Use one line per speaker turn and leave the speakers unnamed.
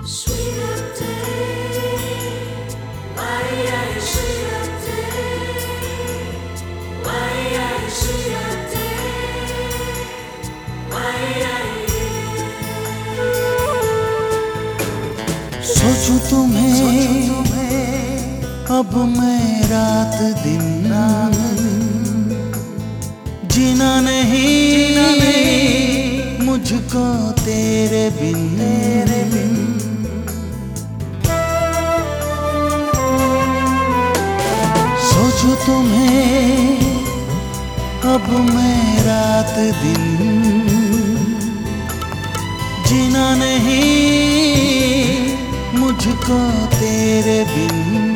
Sweeter day, sweeter day, sweeter day,
सोचूं तुम्हें अब मैं रात दिन जीना नहीं मुझको तेरे बिन सोचूं तुम्हें अब मैं रात दिन जीना नहीं मुझको तेरे बिन।